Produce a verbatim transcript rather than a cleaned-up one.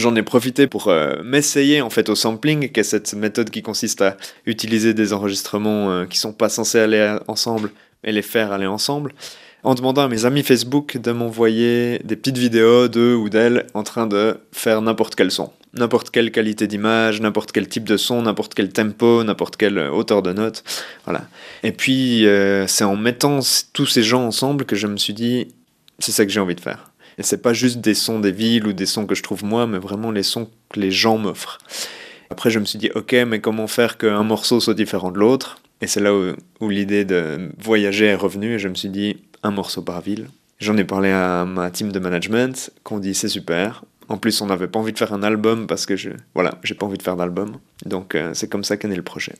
J'en ai profité pour euh, m'essayer en fait au sampling, qui est cette méthode qui consiste à utiliser des enregistrements euh, qui sont pas censés aller ensemble et les faire aller ensemble, en demandant à mes amis Facebook de m'envoyer des petites vidéos d'eux ou d'elles en train de faire n'importe quel son. N'importe quelle qualité d'image, n'importe quel type de son, n'importe quel tempo, n'importe quelle hauteur de note. Voilà. Et puis, euh, c'est en mettant tous ces gens ensemble que je me suis dit, c'est ça que j'ai envie de faire. Et c'est pas juste des sons des villes ou des sons que je trouve moi, mais vraiment les sons que les gens m'offrent. Après, je me suis dit, ok, mais comment faire qu'un morceau soit différent de l'autre? Et c'est là où, où l'idée de voyager est revenue, et je me suis dit, un morceau par ville. J'en ai parlé à ma team de management, qu'on dit c'est super. En plus, on n'avait pas envie de faire un album parce que je, voilà, j'ai pas envie de faire d'album. Donc, euh, c'est comme ça qu'est né le projet.